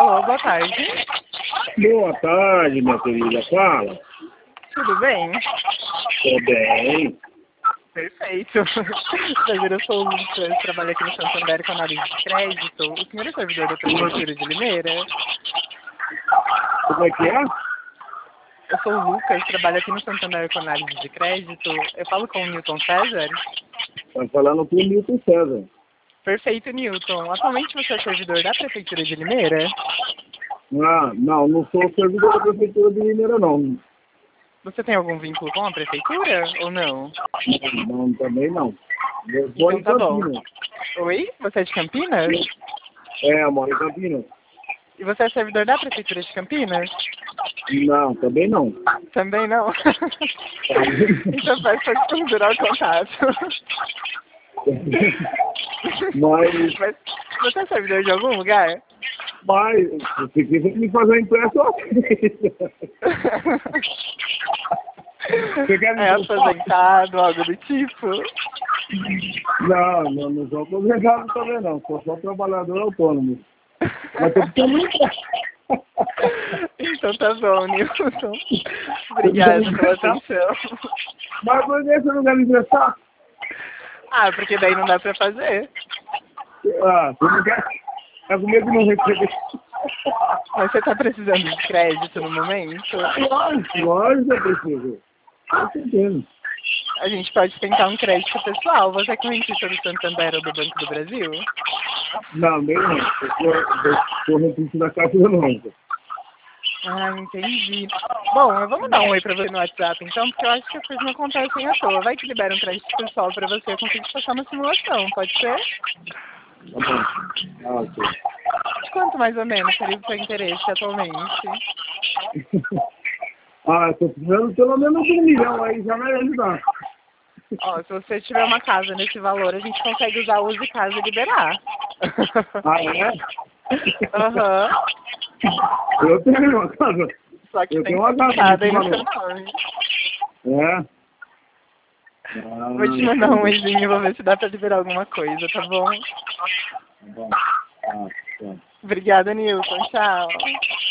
Alô, boa tarde. Boa tarde, minha querida. Fala. Tudo bem? Tudo bem. Perfeito. Prazer, eu sou o Lucas, trabalho aqui no Santander com análise de crédito. O senhor é servidor da Prefeitura de Limeira? Como é que é? Eu sou o Lucas, trabalho aqui no Santander com análise de crédito. Eu falo com o Newton César? Tá falando com o Milton César. Perfeito, Newton. Atualmente você é servidor da Prefeitura de Limeira? Ah, não sou servidor da Prefeitura de Limeira, não. Você tem algum vínculo com a Prefeitura ou não? Não, também não. Eu moro Então em tá bom. Campinas. Oi? Você é de Campinas? É, eu moro em Campinas. E você é servidor da Prefeitura de Campinas? Não, também não. Também não? Então faz para considerar o contato. Mas Você é servidor de algum lugar? você quiser me fazer impressão. Você quer me É aposentado, algo do tipo? Não sou aposentado também não. Sou só trabalhador autônomo. Mas tô ficando Então tá bom, Nilson. Obrigada pela atenção. Mas por que você não quer me emprestar? Ah, porque daí não dá pra fazer. Ah, você não quer? É com medo de não receber. Mas você tá precisando de crédito no momento? Lógico, eu preciso. Com certeza. A gente pode tentar um crédito pessoal. Você é correntista do Santander ou do Banco do Brasil? Não, nem não. Eu sou repito da Caixa Econômica. Ah, entendi. Bom, eu vou mandar um oi pra você no WhatsApp, então, porque eu acho que as coisas não acontecem à toa. Vai que libera um crédito pessoal pra você, eu consigo te passar uma simulação, pode ser? Tá bom. Ah, ok. De quanto mais ou menos seria o seu interesse atualmente? Eu tô precisando pelo menos de 1 milhão aí, já vai ajudar. Ó, se você tiver uma casa nesse valor, a gente consegue usar o uso de casa e liberar. Ah, é? Aham. Eu tenho uma casa. Só que Eu tem tenho que uma ser casa quitada aí nesse no seu valor. nome. É? Vou te mandar um oizinho e vou ver se dá pra liberar alguma coisa, tá bom? Tá bom. Tá. Obrigada, Nilson. Tchau.